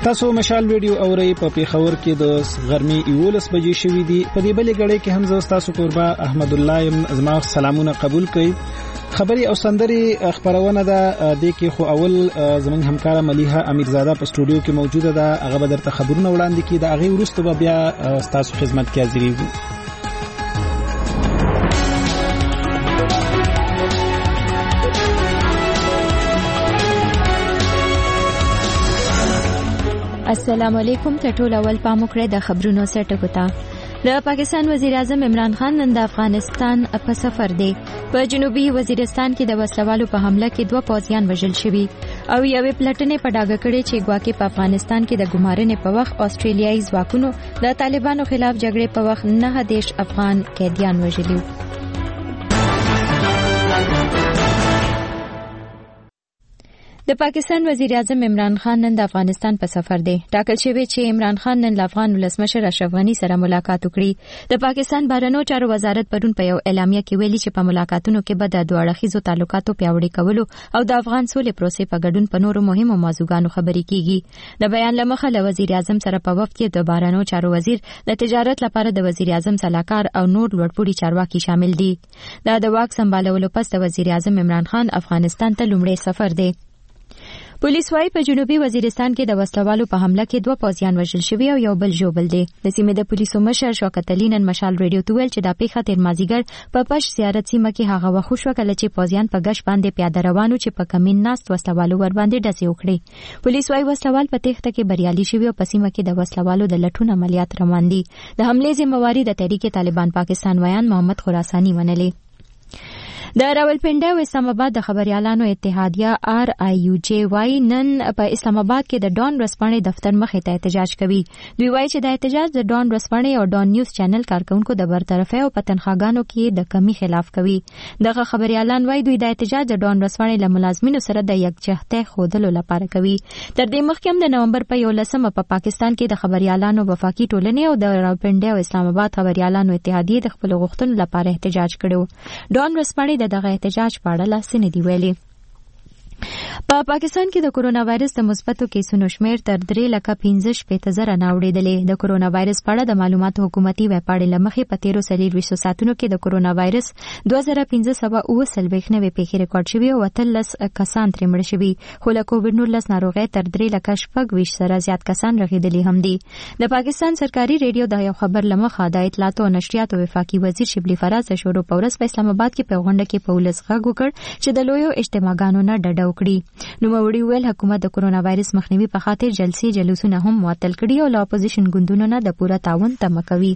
تاسو مشال ویډیو اورئ په پیښور کې د غرمې 11 بجې شوې دي. په دې بلې غړې کې هم زه تاسو قربا احمد الله زما سلامونه قبول کړئ. خبري او سندري خبرونه ده د کې خو اول زمونږ همکار مليحه امیرزاده په سټوډیو کې موجوده ده. هغه به درته خبرونه وړاندې کړي. دا هغه وروسته بیا تاسو خدمت کې حاضرېږو. السلام علیکم. ټول اول پام وکړئ د خبرونو سرټکو ته. د پاکستان وزیر اعظم عمران خان نن د افغانستان په سفر دی. په جنوبي وزیرستان کې د وسلوالو په حمله کې 2 پوځیان وژل شوي او یوې پلټنې په ډاګه کړې چې ګواکې په افغانستان کې د ګمارنې په وخت استرالیایي ځواکونو د طالبانو خلاف جګړې په وخت 9 افغان قیدیان وژلي. د پاکستان وزیر اعظم عمران خان نن د افغانستان په سفر دی. ټاکل شوی چې عمران خان نن له افغان ولسمشر اشرف غني سره ملاقات وکړي. د پاکستان بهرنیو چارو وزارت پرون په یو اعلامیه کې ویلي چې په ملاقاتونو کې به د دوه اړخیزو تعلقاتو پیاوړي کولو او د افغان سولې پروسې په ګډون په نورو مهمو موضوعاتو خبرې کیږي. د بیان لمخه له وزیر اعظم سره په وفد کې د بهرنیو چارو وزیر د تجارت لپاره د وزیر اعظم سلاکار او نور لوړپوړي چارواکي شامل دي. دا د واک سمبالولو پس د وزیر اعظم عمران خان افغانستان ته لومړی سفر دی. پولیس وايي په جنوبي وزیرستان کې د وسلوالو په حمله کې 2 پوځیان وژل شوي او یو بل ژوبل دي. د سیمې د پولیسو مشر شوکت علي نن مشال ریډیو ته ویل چې دا پیښه تیر مازیګر په پش زیارت سیمه کې هغه وخت شو کله چې پوځیان په غش باندې پیاده روانو چې په کمین ناست وسلوالو ور باندې ډزې وکړي. پولیس وايي وسلوال په تېښته کې بریالي شوي او په سیمه کې د وسلوالو د لټون عملیات روان دي. د حملې ذمہواری د تحریک طالبان پاکستان ویان محمد خراسانی منلې. د راولپنډي او اسلام آباد د خبريالانو اتحادیه RIUJ وايي نن په اسلام آباد کې د ډان رسپانې دفتر مخې ته احتجاج کوي. دوی وايي چې د احتجاج د ډان رسپانې او ډان نیوز چینل کارکونکو د برطرفۍ او پتنخواګانو کې د کمی خلاف کوي. دغه خبريالان وايي دوی د احتجاج د ډان رسپانې له ملازمینو سره د یکجهتۍ خودلو لپاره کوي. تر دې مخکې هم د نومبر په 11 په پاکستان کې د خبريالانو وفاقي ټولنې او د راولپنډي او اسلام آباد خبريالانو اتحادیه د خپل غوښتنو لپاره احتجاج کړو. ډان رسپانې دغه احتجاج په اړه لاس نه دی ویلي. په پاکستان کې د کرونا وایرس د مثبتو کیسونو شمېر تر 3,15,000 نه اوریدلې. د کرونا وایرس په اړه د معلوماتو حکومتي ویب پاڼې لمخې په 13 ساعتونو کې د کرونا وایرس 2539 نوې پیښې ریکارډ شوې او 13 کسان ترې مړ شوي. خو له کووډ-19 ناروغۍ تر 3,20,000 سره زیات کسان رغېدلي هم دي. د پاکستان سرکاري ریډیو د یو خبر لمخه د اطلاعات او نشریات وفاقي وزیر شبلی فراز د شروع په ورځ په اسلام آباد کې په غونډه کې په ولس غږ وکړ چې د لویو اجتماعګانو نه ډډه وکړي. نوموړي ویل حکومت د کرونا وایرس مخنیوي په خاطر جلسې جلوسونه هم معطل کړي او له اپوزیشن ګوندونو نه د پوره تعاون تمه کوي.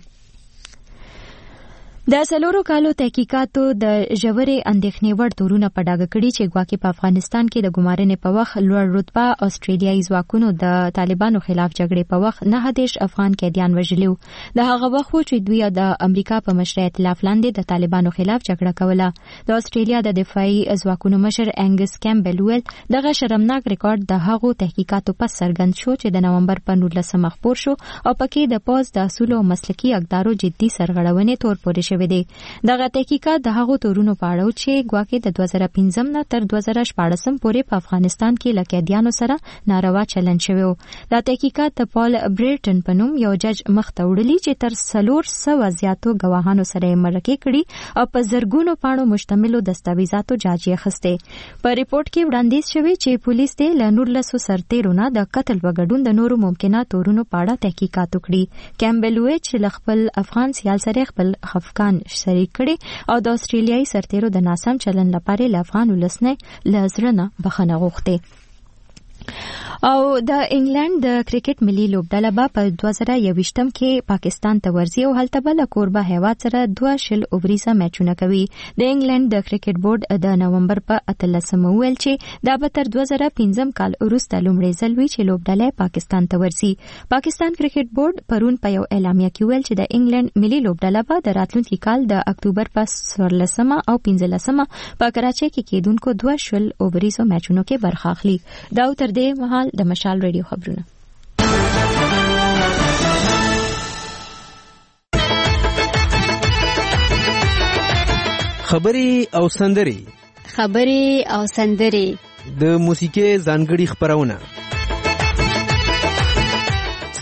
د 4 کالو تحقیقاتو د ژورې اندېښنې وړ تورونه په ډاګه کړي چې ګواکې په افغانستان کې د ګمارنې په وخت لوړ رتبه استرالیایي ځواکونو د طالبانو خلاف جګړې په وخت 9 افغان قیدیان وژلي. د هغه وخت چې دوی د امریکا په مشرۍ ائتلاف لاندې د طالبانو خلاف جګړه کوله. د استرالیا د دفاعي ځواکونو مشر انګس کیمبل ویل دغه شرمناک ریکارډ د هغو تحقیقاتو پس څرګند شو چې د نومبر په 19 خپور شو او پکې د پوز د اصول او مسلکي اقدارو جدي سرغړونې تور پورې شوې دي. دغه تحقیقات د هغو تورونو په اړه چې ګواکې د 2015 نه تر 2014 پورې په افغانستان کې له قیدیانو سره ناروا چلند شوی و. دا تحقیقات د پال بریټن په نوم یو جج مخ ته وړلي چې تر 400 زیاتو ګواهانو سره مرکه کړي او په زرګونو پاڼو مشتملو دستاویزاتو جاجي اخیسته. په ریپورت کې وړاندیز شوی چې پولیس د 19 سرتیرونو د قتل وګړون د نورو ممکنه تورونو په اړه تحقیقات وکړي. کیمبل وی چې خپل افغان سیال سره خپل خفقان شریک کړي او د استرالیایي سرتیرو د ناسم چلن لپاره له افغان ولسنه لزرنه بخښنه غوښته. او د انګلند د کرکټ ملي لوبډله به په 2021 کې پاکستان ته ورځي او هلته بل کوربه هیواد سره 2 اوریزه میچونه کوي. د انګلند د کرکټ بورډ د نومبر په 13 ویل چې دا به تر 2015 کال وروسته لومړی ځل وي چې لوبډله پاکستان ته ورځي. پاکستان کرکټ بورډ پرون په یو اعلامیه کې ویل چې د انګلند ملي لوبډله به د راتلونکي کال د اکتوبر په 14 او 15 په کراچۍ کې کېدونکو 2 اوریزو میچونو کې برخه اخلي. دا تر دې مهال د مشال ریډیو خبرونه. خبري او سندري د موسیقي ځانګړي خبرونه.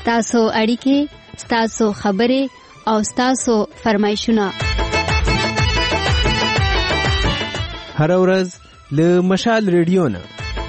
ستاسو اړیکې، ستاسو خبرې او ستاسو فرمایشونه هر ورځ له مشال ریډیو نه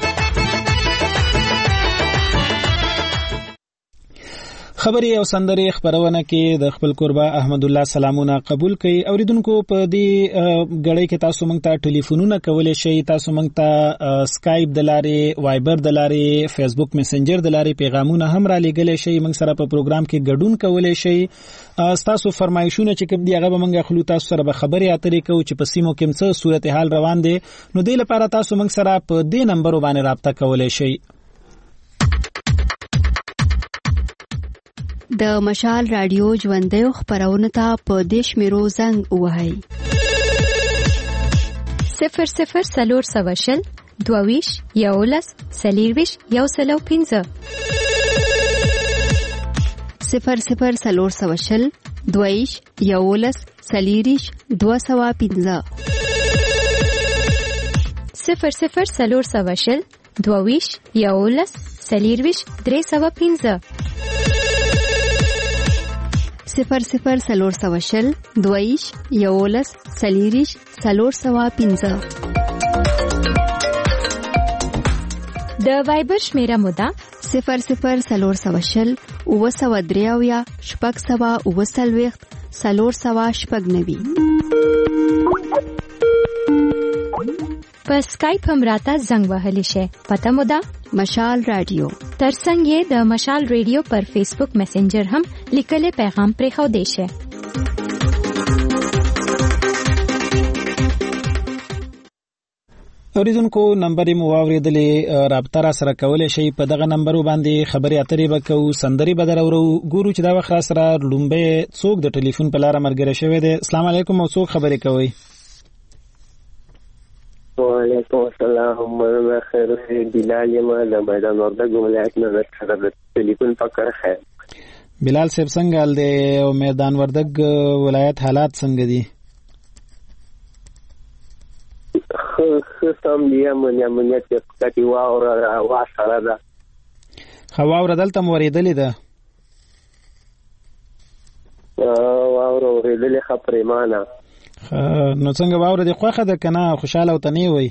خبري او سندري خبرونه کې د خپل قربا احمد الله سلامونه قبول کړي. اوریدونکو په دې غړې کې تاسو مونږ ته ټلیفونونه کولای شئ، تاسو مونږ ته سکایپ د لارې، وایبر د لارې، فیسبوک میسنجر د لارې پیغامونه هم را لېږلی شئ. مونږ سره په پروګرام کې ګډون کولای شئ. تاسو فرمایشونه چې کوم دی هغه به مونږ خلو تاسو سره به خبرې اترې کوو چې په سیمو کې څه صورتحال روان دي. نو دې لپاره تاسو مونږ سره په دې نمبر باندې رابطه کولای شئ. د مشال رادیو ژوندۍ خبرونه ته په دیش میرو زنګ وهاي 00 سلور سواشل دوویش یولس سلیرویش یوسلو 15 00 سلور سواشل دوویش یولس سلیریش 215 00 سلور سواشل دوویش یولس سلیرویش 315 00 سلور سواشل دویش یولس سلیریش 315 د وایبر شمیره مودا 00 سلور سواشل اوسودریاویا شپږ سوا اوسلويخت سلور سوا شپږ نوي. په سکایپ هم راته زنګ وهلی شي. پته مودا مشال رادیو. ترڅنګ یې د مشال ریډیو پر فیسبوک میسنجر هم لیکل پیغام پرې خو دی شي. اوریدونکو نمبر مو واوریدلې، رابطه را سره کولای شئ. په دغه نمبر باندې خبرې اترې وکړو، سندري به درورو. ګورو چې دا وخت را سره لومبه څوک د ټلیفون په لار مرګره شوی دی. السلام علیکم، او څوک خبرې کوي؟ وعلیکم السلام، مرحبا خیر. بلال یم د میدان وردګ ولایت نه. د ټلیفون فقره خیر. بلال صاحب څنګه حال دی او میدان وردګ ولایت حالات څنګه دي؟ سم دی، امنیت کټي واوره سره ده. واوره دلته موریدلې ده؟ واوره ورېدلې ښه پرېمانه. نو څنګه واوره دې خوښه ده که نه؟ خوشحاله او ته نه وی؟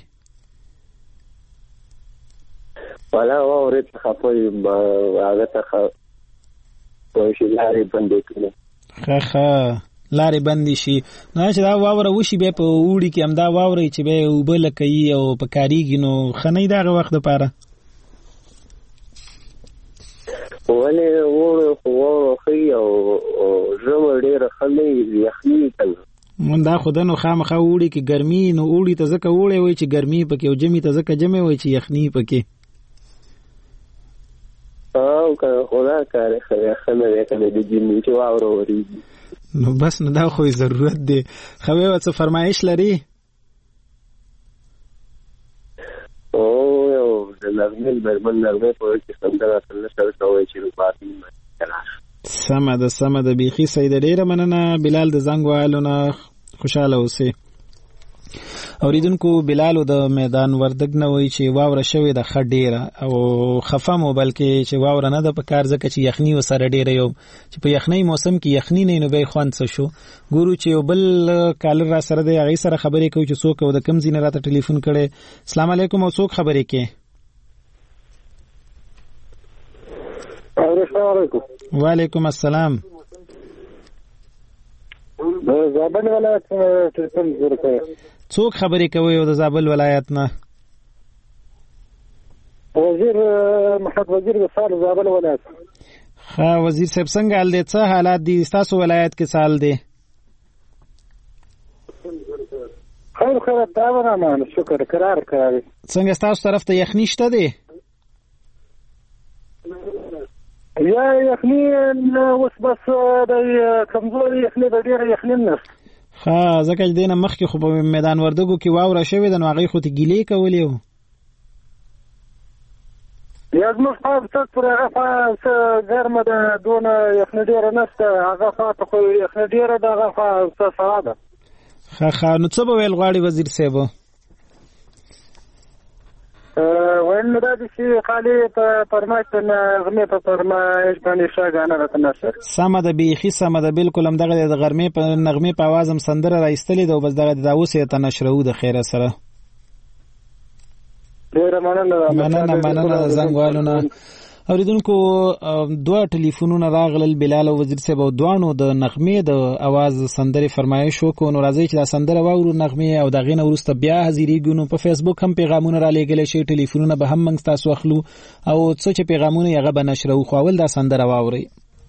والا واورې ته خفه هغه ته چې لارې بندې کړي. ښه لارې بندې شي. نو چې دا واوره وشي بیا په اوړي کې همدا واورئ چې بیا اوبه لکوي او په کارېږي، نو ښه نه وي د هغه وخت دپاره؟ ولې واوره ښه او ژمه ډېره ښه نه وي، یخني وي که نه. دا خو ده نو خامخا اوړي کې ګرمي، نو اوړي ته ځکه اوړی وایي چې ګرمي پکې، او جمي ته ځکه جمع وایي چې یخني پکې. که خدا کار ښه نه دی که نه د جمي چې واوره ورېږي. نو بس نو دا خو ضرورت دی. خو یو څه فرمایش لري؟ یو د نغمې بربند نغمې په وجه کې سندره سره سره کوی چې روباتي سمه ده بیخي صحیح ده. ډېره مننه بلال د زنګ وهلو نه. خوشحاله اوسئ. اوریدونکو بلالو د میدان وردګ نه وایي چې واوره شوې ده ښه ډېره، او خفه مو بلکې چې واوره نه ده په کار، ځکه چې یخني ورسره ډېره یو چې په یخنۍ موسم کې یخني نه نو بیا خوند څه شو. ګورو چې یو بل کالر را سره دی، هغې سره خبرې کوو چې څوک او د کوم ځای نه راته ټلیفون کړی. السلام علیکم، او څوک خبرې کوي؟ السلام علیکم. وعلیکم السلام. د زابل ولایت ټلیفون ورکوي. څوک خبرې کوي او د زابل ولایت نه؟ وزیر محمد وزیر د سال زابل ولایت. ښه وزیر صاحب څنګه حال دی؟ څه حالات دي ستاسو ولایت کې سال دی؟ خیر دا ورمان شکر قرار کوي. څنګه ستاسو طرف ته یخني شته دی؟ یا یخني اوس بس د کمزوري یخني د ډېره یخني نه. ښه ځکه چې دې نه مخکې خو په میدان وردګو کې واوره شوې ده، نو هغې خو ته ګیلې کولې وو. یا زموږ خوا تک پر هغه خوا څه ګرمه ده، دونه یخني ډېره نشته. هغه خوا ته خو یخني ډېره ده، هغه خوا څه سړه ده. ښه نو څه به ویل غواړي وزیر صاحب؟ وين دا شي خالي فرمایش غرمه په فرمایش باندې شاګانه راته نشر سم ده بيخي سم ده بالکل هم دغه د غرمه په نغمه په आवाज هم سندره راایستلې ده او بس دغه د اوسه ته نشرو د خیره سره ډیر مننه زنګوالونه اوریدونکو دوه ټلیفونونه راغلل بلال او وزیر صاحب او دوانو د نغمه د आवाज سندره فرمایش وکړو نو راځي چې دا سندره واورو نغمه او دغه نه ورسته بیا حاضرېږو نو په فیسبوک هم پیغامونه را لېږل شي ټلیفونونه به هم موږ تاسو اخلو او څه چې پیغامونه یې غو بنشرو خو اول دا سندره واوري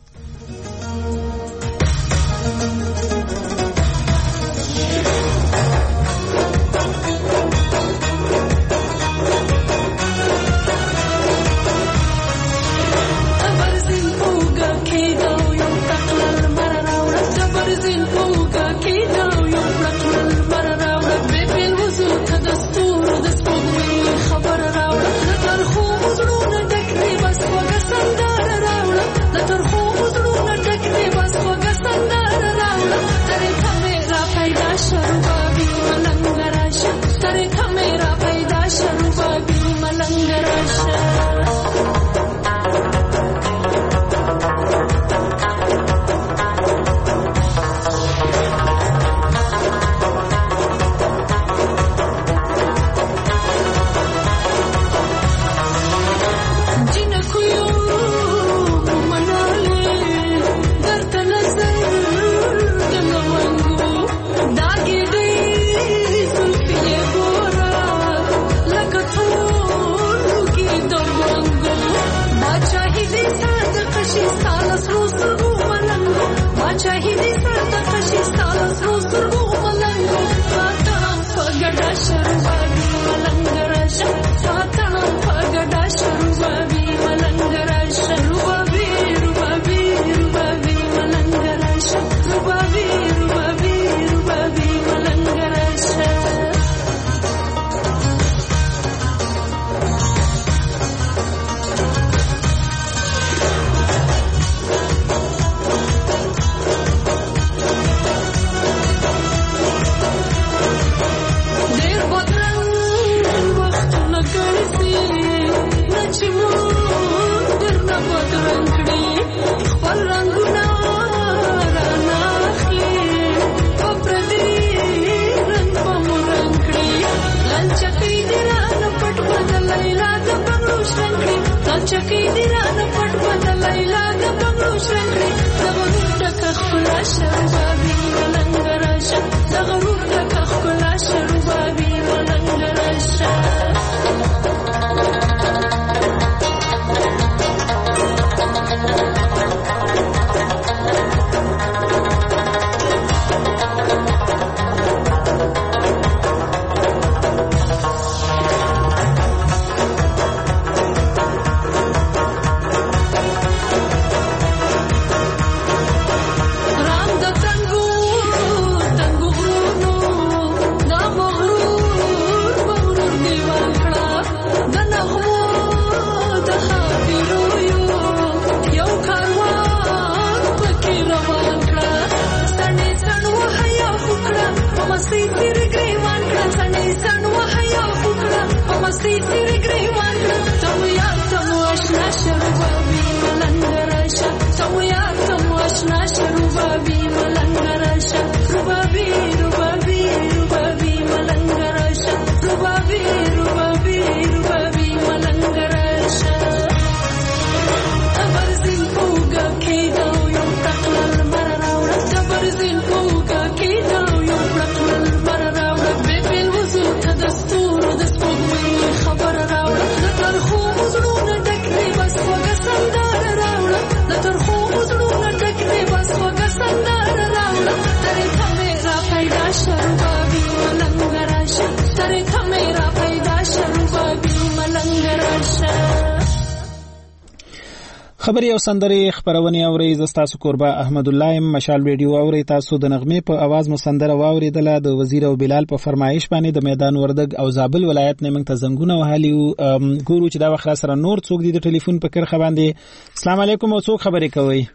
خبري او سندري خبرونه اوري زستاسو قربا احمد الله مشال ویډیو اوري تاسو د نغمه په आवाज مسندره واوریدل د وزیر او بلال په فرمایش باندې د میدان وردګ او زابل ولایت نه موږ ته زنګونه وهالي ګورو چې دا وخت سره نور څوک دي د ټلیفون په کرخه باندې السلام علیکم او څوک خبرې کوي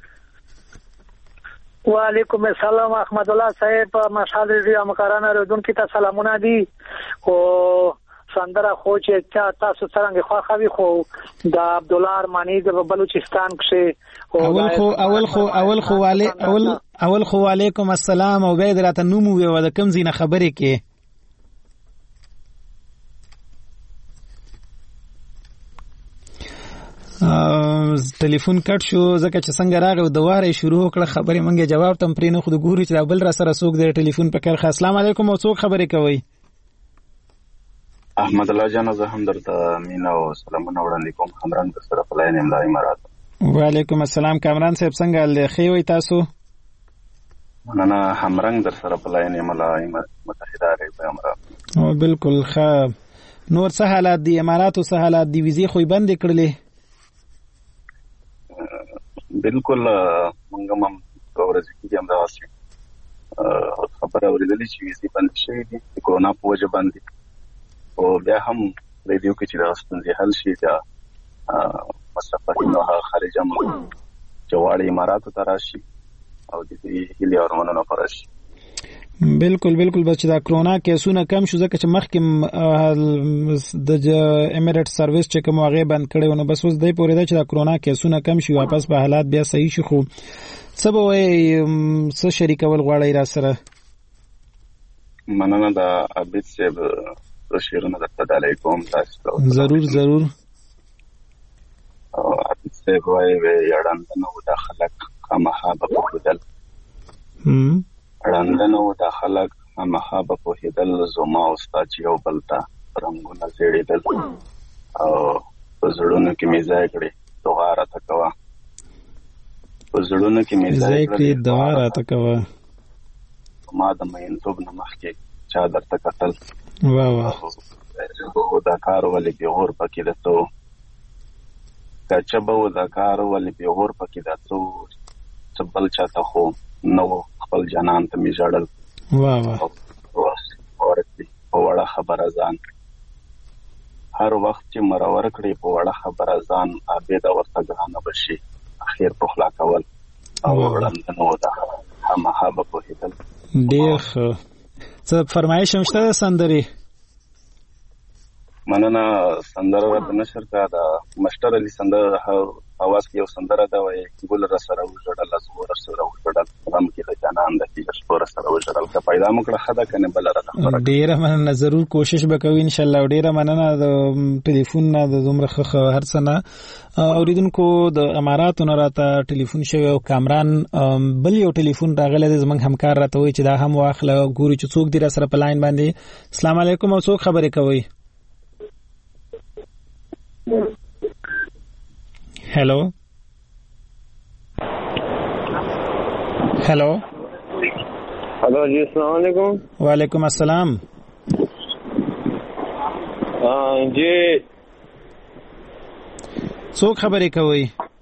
وعلیکم السلام احمد الله صاحب مشال ویډیو مقرانه ردون کی ته سلامونه دي او سندره خو چې تاسو څنګه خوښوي خو د عبد الله ارمانی د بلوچستان کې اول خو علیکم السلام او بيد راته نوم وي د کوم زینه خبرې کې ټلیفون کټ شو ځکه چې څنګه راغی د واره شروع کړه خبرې منګه جواب تم پرې نه خو د ګوري چې بل را سره څوک د ټلیفون په کار خاص السلام علیکم او څوک خبرې کوي احمد الله جان زه هم درته مینا او سلامونه وړاندې کوم کامران در سره په لاین املا امارات وعلیکم السلام کامران صاحب څنګه لخي وي تاسو مننه همرنګ در سره په لاین املا متحده عرب امارات او بالکل ښه نور څه حالات دي اماراتو څه حالات دي ویزې خو بند کړلې بالکل موږ هم ورځ کې هم راځي خبره اورېدلې چې ویزې بند شوې دي کورونا په وجه باندې او بیا هم ریډیو کې چې دا ستونزې حل شي دا مسافرین او خارج هم جوړ اماراتو ته راشي او د دې هلي ارمانونو پر راشي بالکل بچ دا کرونا کیسونه کم شو ځکه چې مخکې د امریټ سرویس چې کوم هغه بند کړي نو بس اوس دې پورې دا چې دا کرونا کیسونه کم شي واپس به حالات بیا صحیح شي خو څه به وایي څه شریکول غواړي را سره مننه دا عبید صاحب شیرونه درته ډالۍ کوم تاسو ضرور عبید صاحب وایي یړاندنه د خلک خامخا به پوهېدل رندنو د خلک مخابه په هدل زما او استاد یو بلتا رنگونه زیړېدل او په زړونو کې مې ځای کړې دعا راته کوه په زړونو کې مې ځای کړې دعا راته کوه ما د مینتوب نه مخکې چا درته کتل واه دا کار ولې بېغور پکې دته کچه به دا کار ولې بېغور پکې دته څه بل چاته خو نو خپل جنان ته می جړل واه اورتي په وړه خبره ځان هر وخت چې مرور کړي په وړه خبره ځان عابد ورته ګرانه بشي اخیر په خلا کول او وړاندنو ده همغه په هیتل ډېر څه فرمایش مشته سندري مننه سندره د نشر کا دا مشتر علي سندره اواز کې یو سندره دا وایي ګل را سره وژړل زور سره وژړل هم کې د جانان د کې سپور سره وژړل که پیدا مکړه خدا کنه بل را ډیره مننه ضرور کوشش وکوي ان شاء الله ډیره مننه د ټلیفون نه د زمره هر څنګه اوریدونکو د اماراتو نه راته ټلیفون شوی او کامران بل یو ټلیفون راغلی زمنګ همکار راته وی چې دا هم واخله ګوري چې څوک دی را سره په لاین باندې السلام علیکم او څوک خبرې کوي हेलो हेलो जी अस्सलाम वालेकुम वालेकुम अस्सलाम जी څوک خبرې کوي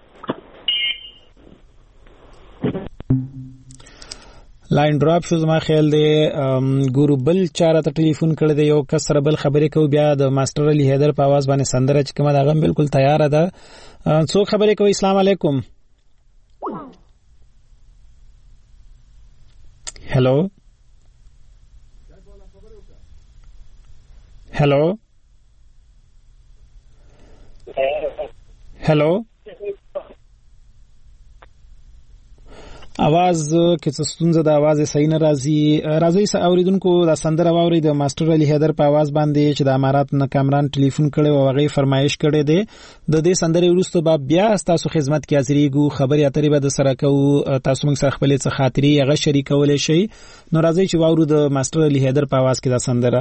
لاین ډراپ شو زما خیال دی ګورو بل چاره ته ټلیفون کړی دی یو کس سره بل خبرې کوي بیا د ماستر علي حیدر په आवाज باندې سندره چې کومه دغه بالکل تیار ده څوک خبرې کوي السلام علیکم हेलो हेलो हेलो आवाज کې څه ستونزه د आवाज صحیح نه راځي اوریدونکو د سندره واوري د ماستر علي حیدر په आवाज باندې چې د امارات نه کامران ټلیفون کړي او هغه فرمایش کړي دي د دې سندره وروسته به بیا تاسو خدمت کې حاضرېږو خبرې اترې به د سره کوو تاسو موږ سره خپلې څه خاطرې هغه شریکولې شي نو راځي چې واورو د ماستر علي حیدر په आवाज کې د سندره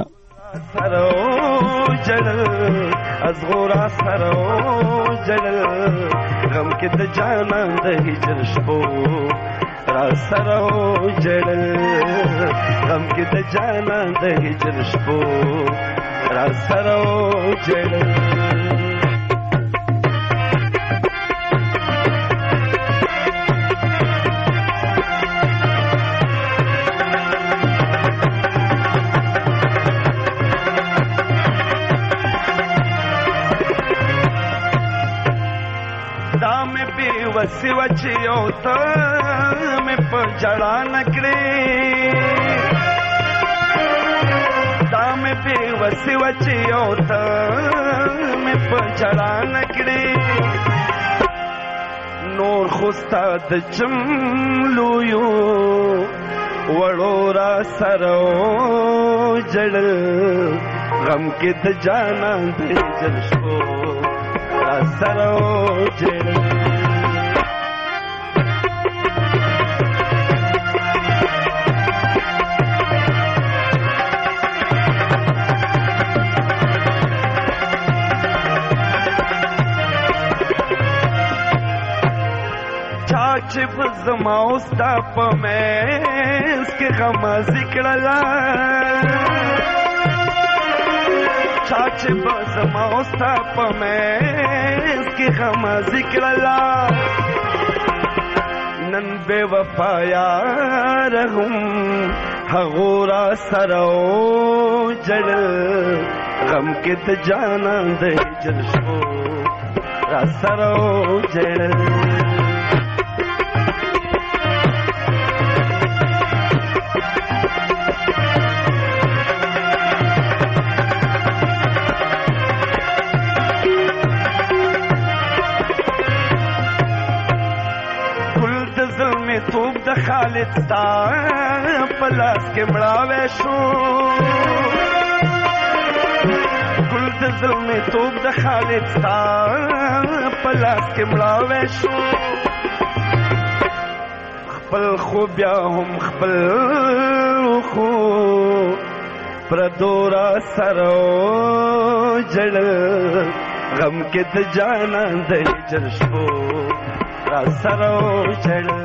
از غورا سره جلل غم کې د جانان د هجر شپو را سره جلل غم کې د جانان د هجر شپو را سره جلل وسی وچیو ته مې په جړا نکړې دام مې بې وسې وه چې یو ته مې په جړا نه کړې نور خو ستا د جملویو وړو را سره وجړل غم کې د جانان د جل شو را سره وجړل چې په زما او ستا په منځ کې غمازي کړله چا چې په زما او ستا په منځ کې غمازي کړله نن بې وفا یار هم هغو را سره وجړل غم کې د جانان د هجر شو را سره وجړل توب د خالد ستا په لاس کې مړاوی شو ګل د زلمې توب د خالد ستا په لاس کې مړاوی شو خپل خو بیا هم خپل خو پردو را سره وجړل غم کې د جانان د هجر شپو را سره وجړل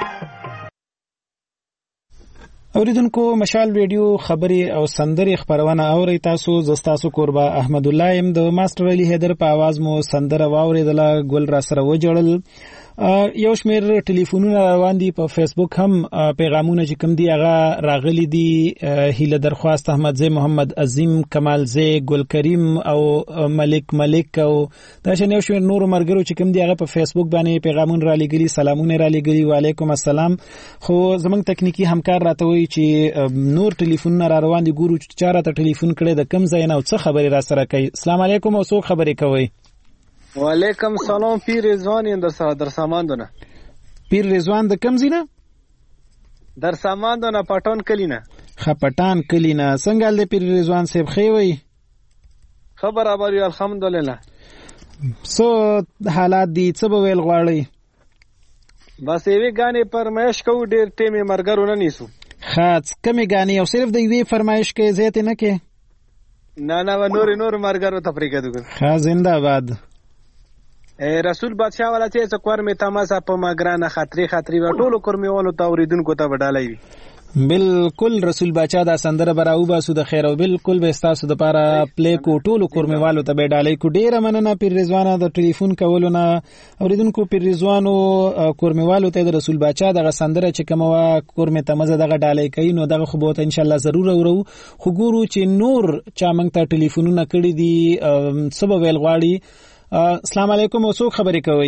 اوریدونکو مشال ریډیو خبري او سندري خبرونه اوري تاسو زستاسو قربا احمد الله ام د ماستر علي حیدر په आवाज مو سندره واوریدله ګل را سره وجړل یو شمیر ټلیفونونه روان دي په فیسبوک هم پیغامونه چې کوم دي هغه راغلي دي هیله درخواست احمد زی محمد عظیم کمال زی ګل کریم او ملک او دا شنه یو شمیر نور مرګرو چې کوم دي هغه په فیسبوک باندې پیغامونه را لګري سلامونه را لګري وعلیکم السلام خو زمنګ تکنیکی همکار راته وی چې نور ټلیفونونه را روان دي ګورو چې چاره ته ټلیفون کړي د کم ځای نه او څه خبري را سره کوي السلام علیکم او څو خبري کوي وعلیکم سلام پیر رضوان در ساماندونه پیر رضوان د کم زینه در ساماندونه پټون کلینه پټان کلینه څنګه ل پیر رضوان صاحب خې وي خبر ابر الحمدلله سو حالات دي څه به ویل غواړي بس یوه غانې فرمایش کو ډیر ټیمه مرګرو نه نیسو خاص کمی غانې او صرف د یوې فرمایش کې زیات نه کې نه نور مرګرو تفریقه دغه خاص زنده باد رسول بادشاہ والا چې څکور می تماسا په ماګرانه خطري و ټولو کورمیوالو توریدونکو ته وډالای وي بالکل رسول بادشاہ دا سندره براو باسو د خیر او بالکل به تاسو د پاره پلی کو ټولو کورمیوالو ته وډالای کو ډیره مننه پیر رضوان د ټلیفون کولونه اوریدونکو پیر رضوانو کورمیوالو ته د رسول بادشاہ د سندره چې کومه کورمه تمزه دغه ډالای کوي نو دغه خو به ان شاء الله ضرور اورو خو ګورو چې نور چا مونږ ته ټلیفونونه کړی دي سبب ویل غواړي السلام علیکم او څوک خبرې کوي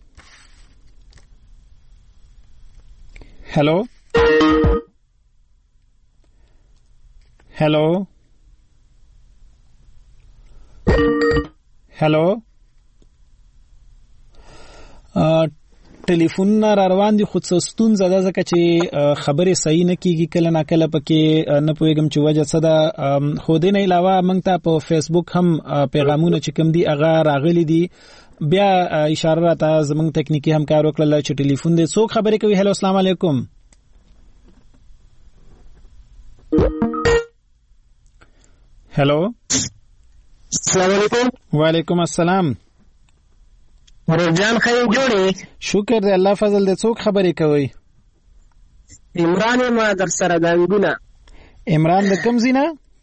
هلو ټلیفون را روان دي خود سستون زده ځکه چې خبره صحیح نه کیږي کله نه کله پکې نه پوهیږم چې وجه څه ده خو دې نه علاوه موږ ته په فیسبوک هم پیغامونه چې کوم دي هغه راغلي دي بیا اشاره راته زموږ تکنیکی همکار وکړل چې ټلیفون دې څوک خبرې کوي هلو السلام علیکم هلو السلام علیکم وعلیکم السلام ورجان خیر جوړې شکر دې الله فضل دې څوک خبرې کوي عمران ما در سره د انګونه عمران د کوم زینه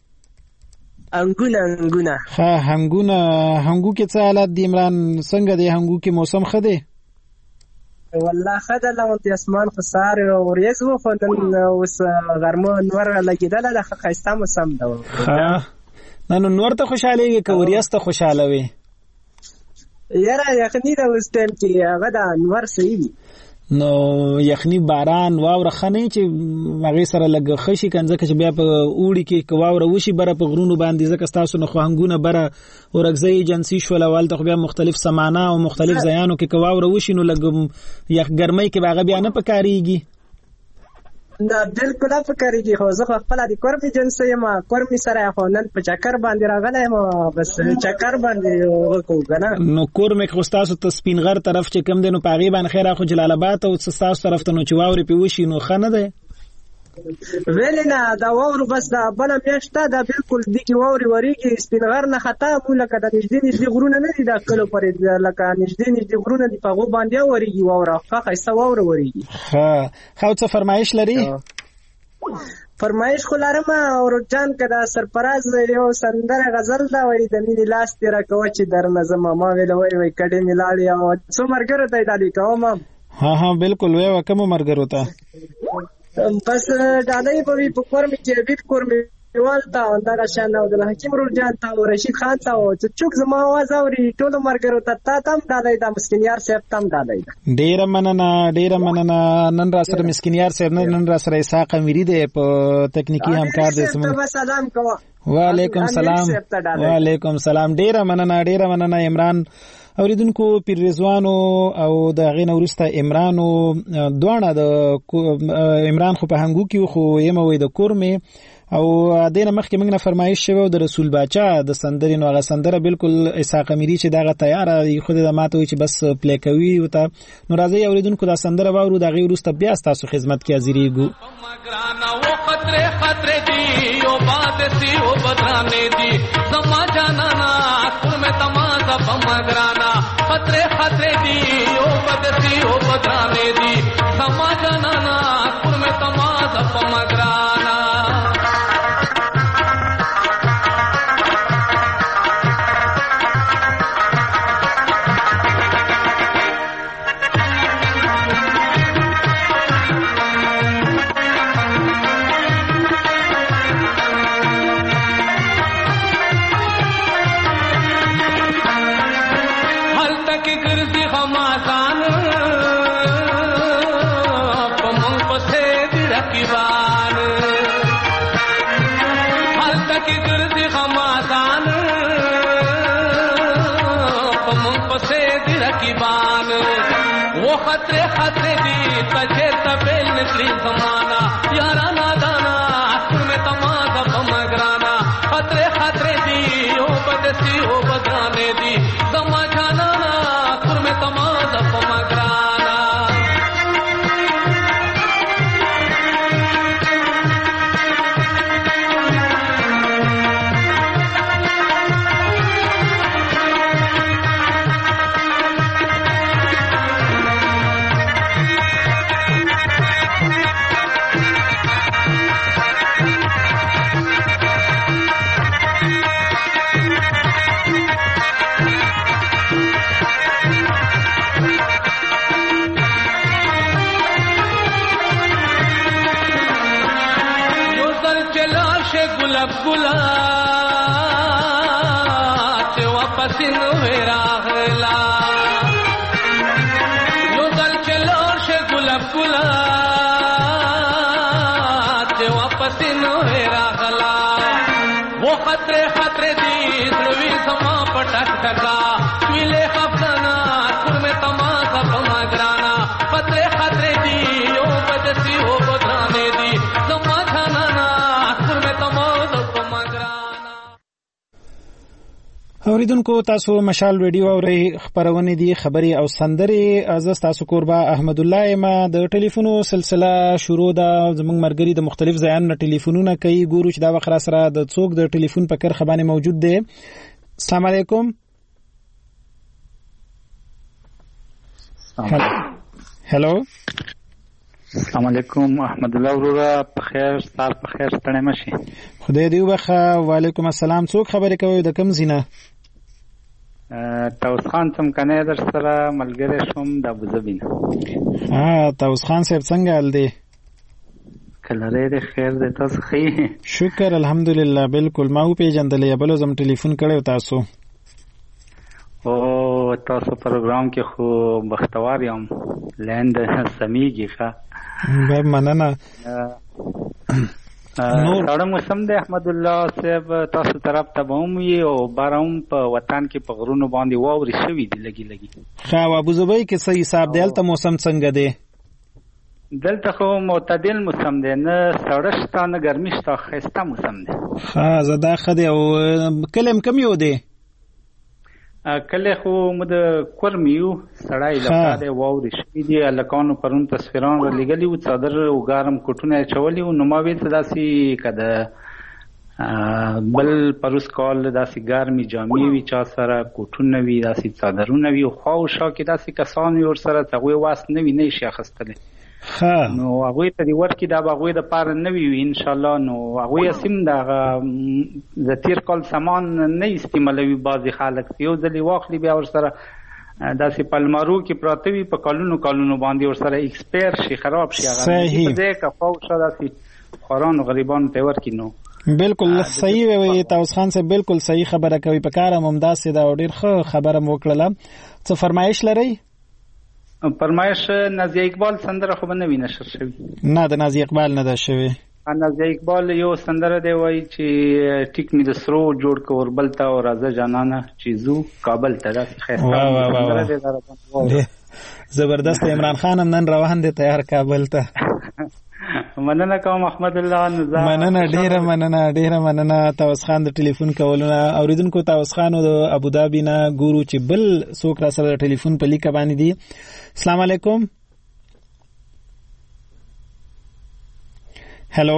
انګونه ها هنګو کې څه حالات دي عمران څنګه دی هنګو کې موسم خده والله خده لو ته اسمان خسار او ریز وو خو اوس غرمه نور لګیدل د خسته موسم ده ها نن نور ته خوشاله کې وریاسته خوشاله وي یاره یقیني دا وستل چې هغه د انور صحیح نو یخنی باران واوره خنه چې هغه سره لګ خشي کنځه چې بیا په اوړي کې واوره وشي بره په غرونو باندې ځکه تاسو نه خوانګونه بره ورګزي ایجنسی شول والته بیا مختلف سمانه او مختلف ځایانو کې واوره وشي نو لګ یخ ګرمۍ کې باغ بیا نه پکاريږي. دا بالکل افکرېږي خو زه خپل د کورمي جنس یم کورمي سره خو نن په چکر باندې راغلی یم بس چکر باندې وکړو کنه نو کورمي خو تاسو ته سپینغر طرف چې کم دینو پاغي باندې خیر خو جلال آباد او تاسو طرف ته نو چواوري پیوشي نو خنه ده ویلینا دا وورو بس دا بل میاشته دا بالکل دی کی ووري وریږي سپینغر نه خطا مولکه د نږدې غرونه نه دي دا کلو پرې لکه نږدې غرونه دی په غو باندې وریږي ووره ښه ایسه ووره وریږي. ها خو څه فرمایش لري؟ فرمایش خو لرم او جان کدا سرپراز یو سندره غزل دا وای د مینې لاس تیرا کوه چې در نظم ما ویل وای کډې ملاړی او څو مرګره ته دالي کوم. ها بالکل وای کوم مرګره ته بس ډالۍ په وی په کورمي کې بیت کورمي والتا دا شان او د حکیم رول جان تا او رشید خان تا او چوک زما आवाज اوري ټول مرګرو ته تام ډالۍ دا مسکینیار صاحب تام ډالۍ ډیر مننه نن را سره مسکینیار صاحب نن را سره اسحاق امیری دی په تکنیکی همکار دی سم سلام کوه. وعلیکم سلام ډیر مننه عمران اوریدونکو پیر رضوانو او د غین ورسته عمرانو دوانه د عمران خو په هنګو کې خو یموي د کورمه او دینه مخکې موږ نه فرمایش شوی د رسول باچا د سندرې نو هغه سندره بالکل اسحاق امیری چې داغه تیار دی خو د ماته وي چې بس پلی کوي او ته نو راځي اوریدونکو دا سندره واورو د غیر ورسته بیا تاسو خدمت کې حاضرېږو. خطرے دی او بات سی او بدرانے دی زما جانا نا کور میں تماشا پمگرانا خطرے دی او بات سی او بدرانے دی زما جانا نا کور میں تماشا پمگرانا खतरे दी तजे तबेल निकली जमाना यारा नादाना तुम्हें तमाशा पमगराना खतरे दी ओ बदसी ओ बदराने दी जमा जाना ना तुम्हें तमाशा पमगराना गुला वापस वेरा हला यो दल चलो शे गुला वापस वेरा हला वो खतरे दी ध्रुवी समा पटक टका मिले खपना कुर में तमाशा पमगराना खतरे दी ओ बदसी ओ बदराने दी समा जाना ना कुर में तमाशा اوریدونکو تاسو مشال ریډیو اوري خبرونه دي خبري او سندري از تاسو قربا احمد الله ما د ټلیفونو سلسله شروع ده زموږ مرګري د مختلف ځایانو ټلیفونونه کوي ګورو چې دا وخت سره د څوک د ټلیفون په کر خبرونه موجود دي. السلام علیکم. هلو السلام علیکم احمد الله ورورا بخیر سال بخیر ستنه مشي خدای دې وبخه. وعلیکم السلام. څوک خبرې کوي د کوم زینه؟ تاوس خان څم کنه در سره ملګری شوم د ابوظبي. تاوس خان صاحب څنګه حال دی؟ کله دې خیر دې تاسو خې؟ شکر الحمدلله. بالکل ما په جندلې بل زم ټلیفون کړو تاسو. او تاسو پروګرام کې خو بختوار یم لاند سميږي ښه به مننه ساړه موسم دی احمد الله صاحب تاسو طرف ته به هم وي او بارهم په وطن کې په غرونو باندې واورې شوي دي لګي ښه ابو ظبي کې څه حساب دی هلته موسم څنګه دی دلته خو معتدل موسم دی نه سړه شته نه ګرمي شته ښایسته موسم دی ښه زه دا ښه دی او کلیم کم یو دی کله خو مو د کورم یو سړی لپاره دی واورې شوي دي هلکانو پرون تصویران رالیږلي وو څادر او ګرم کوټونه یې اچولي وو نو ما ویل څه داسې که د بل پروس کال داسې ګرمې جامې وي چا سره کوټونه وي داسې څادرونه وي خوا او شا کې داسې کسان وي ورسره چې هغوی واس نه وي نه یې شي اخیستلی نو هغوی ته دې ورکړي دا به هغوی دپاره نوي وي انشاءالله نو هغوی هم د تېر کال سامان نه استعمالوي بعضې خلک یو ځل یې واخلي بیا ورسره داسې په المارو کې پراته وي په کلونو کلونو باندې ورسره ایکسپایر شي خراب شي هغه په ځای که خوا او شا داسې خوارانو غریبانو ته یې ورکړي نو بالکل صحیح وی طاووس خان صاحب بالکل صحیح خبره کوي په کار هم همداسې ده او ډېر ښه خبره مو وکړله څه فرمایش لرئ فرمایش نازیه اقبال سندره خو به نه وي نشر شوي نه د نازیه اقبال نه ده شوې نازیه اقبال یو سندره دی وایي چې ټیک مې د سرو جوړ که اوربل ته او راځه جانانه چې ځو کابل ته داسې ښایسته زبردست عمران خان هم نن روان دی تیار کابل ته مننه کوم احمد الله نظام مننه ډیره مننه طاووس خان د ټلیفون کولونه اوریدونکو طاووس خان د ابوظبي نه ګورو چې بل څوک را سره ټلیفون په لیکه باندې دي السلام علیکم هلو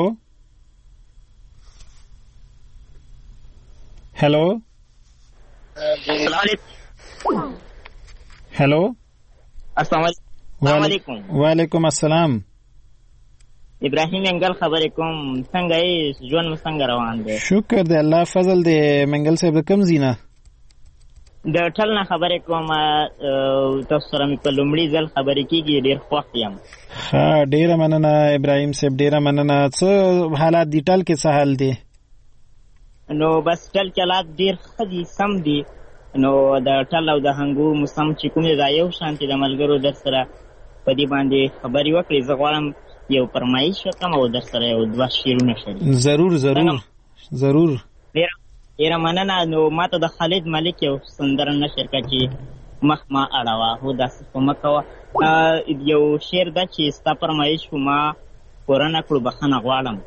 السلام علیکم وعلیکم السلام ابراهیم منګل خبرې کوم څنګه یې ژوند مو څنګه روان دی شکر دی الله فضل دی منګل صاحب د کوم ځای نه د ټل نه خبرې کوم تاسو سره مې په لومړي ځل خبرې کېږي ډېر خوښ یم ښه ډېره مننه ابراهیم صاحب ډېره مننه څه حالات دي ټل کې څه حال دی نو بس ټل کې حالات ډېر ښه دي سم دي نو د ټل او د هنګو موسم چې کوم دی دا یو شانتې د ملګرو در سره په دې باندې خبرې وکړې زه غواړم یو فرمایش وکړم او در سره یو دوه شعرونه شریک ضرور ډېره مننه نو ما ته د خالد ملک یو سندره نشر کړه چې مخ ما اړوه هو داسې خو مه کوه یو شعر ده چې ستا فرمایش خو ما پوره نه کړو بخښنه غواړم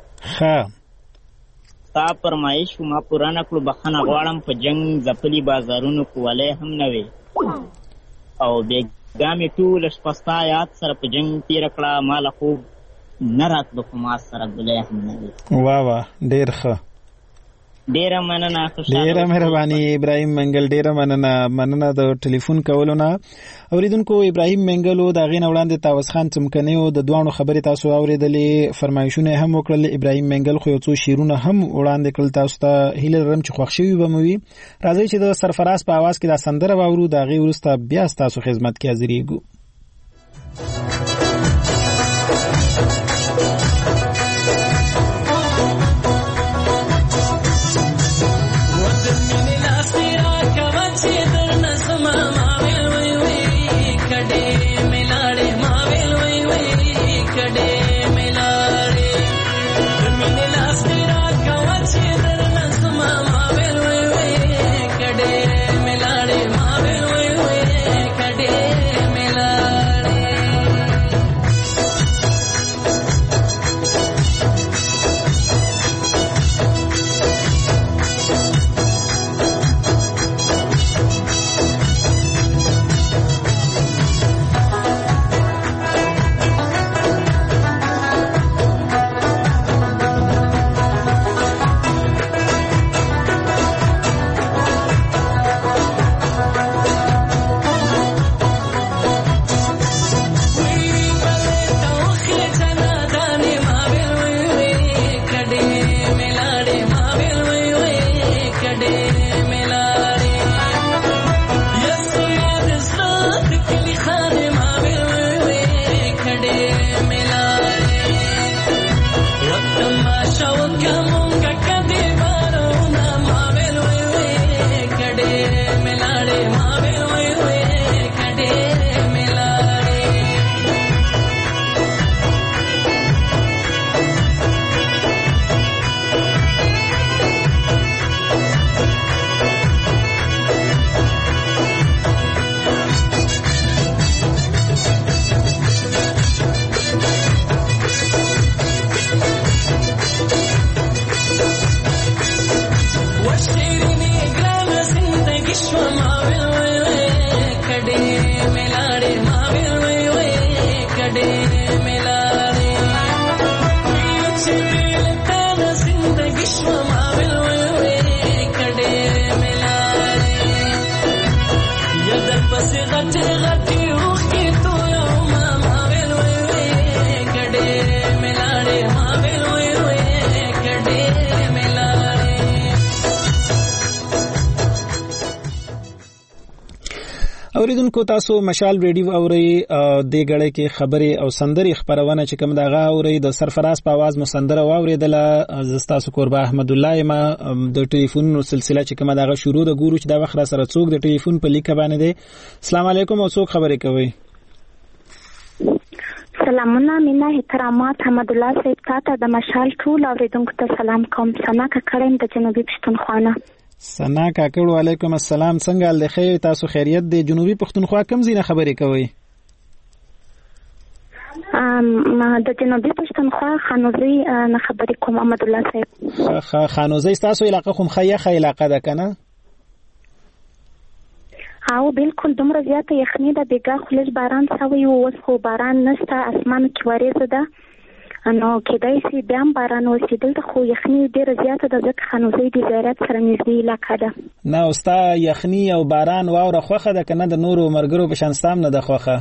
ستا فرمایش خو ما پوره نه کړو بخښنه غواړم په جنګ ځپلي بازارونو کولی هم نه وې او بېګا مې ټوله شپه ستا یاد سره په جنګ تېره کړه ما له خوب نه راتلو خو ما سره ګلی هم نه وي واه ډېر ښه ډېره مننه ډېره مهرباني ابراهیم منګل ډېره مننه د ټلیفون کولو نه اوریدونکو ابراهیم منګل د هغې نه وړاندې طاووس خان څمکنیو د دواړو خبرې تاسو اورېدلې فرمایشونه هم وکړل ابراهیم منګل خو یو څو شعرونه هم وړاندې کړل تاسو ته هیله لرم چې خوښ شوي به مو وي راځئ چې د سرفراز په اواز کې دا سندره واورو د هغې وروسته بیا ستاسو خدمت کې حاضرېږو اوریدونکو تاسو مشال ریډیو اوري د غړې کې خبرې او سندري خبرونه چې کوم دغه اوري د سرفراز په आवाज مسندره واوریدله زستاسو قربا احمد الله ما د ټلیفون سلسله چې کوم دغه شروع د ګورو چې دا وخت را سره څوک د ټلیفون په لیک باندې دی. السلام علیکم او څوک خبرې کوي؟ سلامونه مینا احترامات احمد الله صاحب تاسو د مشال ټول اوریدونکو ته سلام کوم. سنا کړم د جنوبي پښتونخوا. سنا کاکړ وعلیکم السلام. څنګه ال خیر تاسو خیریت دی؟ جنوبي پښتونخوا کوم ځای نه خبرې کوي؟ د جنوبي پښتونخوا خانوزي نه خبرې کوم احمد الله صاحب. خانوزي تاسو علاقه کوم خیخه علاقه ده کنه؟ او بالکل دومره زیاته یخنی ده بیګه خلج باران سوی او اوس خو باران نشته اسمان کې وریځ ده نو کېدای شي بیا باران وسیدل خو یخنی ډیره زیاته ده ځکه خانوزي د زیارت سره نږدې علاقه ده. نه اوستا یخنی او باران واوره خوخه ده کنه د نورو مرګرو په شان ستام نه ده خوخه؟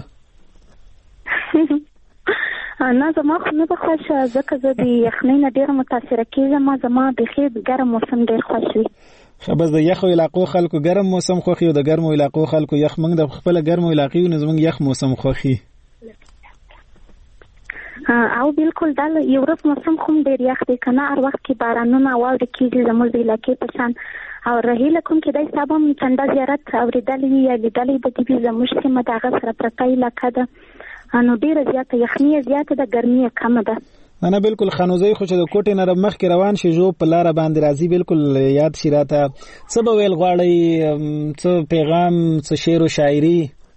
نه زما خو نه ده خوښه ځکه زه د یخنی نه ډیره متاثره کېږم. زما بېخي ګرم موسم ډیر خوښ وي. خبر د یخو علاقو خلکو ګرم موسم خوخي او د ګرمو علاقو خلکو یخ. موږ د خپل ګرمو علاقې نه زموږ یخ موسم خوخي. او بالکل دا یورپ موسم خو ډیر یخ دی کنه. هر وخت کې بارانونه واوري کیږي زموږ د علاقې په شان او رهیله کوم کې دای صاحب هم چنده زیارت اوریدلې یا لیدلې د دې زموږ سیمه دغه سره پرته علاقه ده نو ډیره زیاته یخنی زیاته ده ګرمي کم ده. نه بالکل خانوزي خو چې د کوټې نه مخ کې روان شي جو په لار باندې راځي بالکل یاد شي راته. څه به ویل غواړي؟ څه پیغام، څه شعر او شاعري؟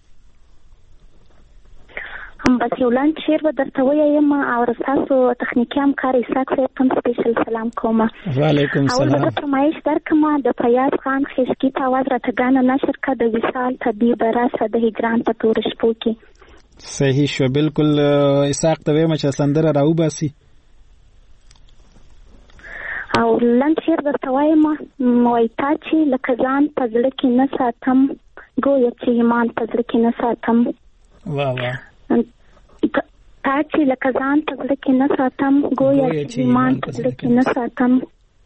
هم بس یو لاند شعر به درته وایم او تاسو تخنیکی همکار اسحاق صاحب ته سپیشل سلام کوم. وعلیکم السلام. او د فرمایش درکم د فیاض خان خشکی په आवाज راته غاڼه نشر کړه د وصال طبيب راسه د هجران په تور شپو کې. صحیح شو بالکل. اسحاق ته وایم چې سندره راو باسي او لاند شعر درته وایم وای تا چې لکه ځان په زړه کې نه ساتم ګویا چې ایمان په زړه کې نه ساتم. واه واه. تا چې لکه ځان په زړه کې نه ساتم ګویا چې ایمان په زړه کې نه ساتم.